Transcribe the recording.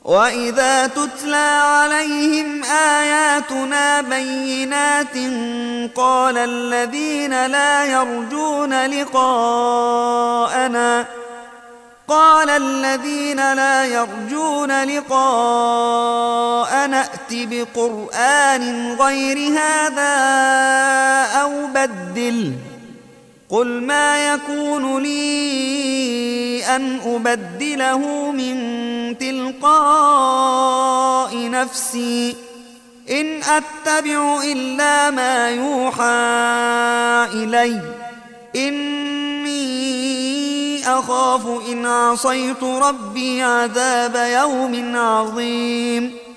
وإذا تتلى عليهم آياتنا بينات قال الذين لا يرجون لقاءنا ائت بقرآن غير هذا أو بدله قل ما يكون لي أن أبدله من تلقاء نفسي إن أتبع إلا ما يوحى إلي إني أخاف إن عصيت ربي عذاب يوم عظيم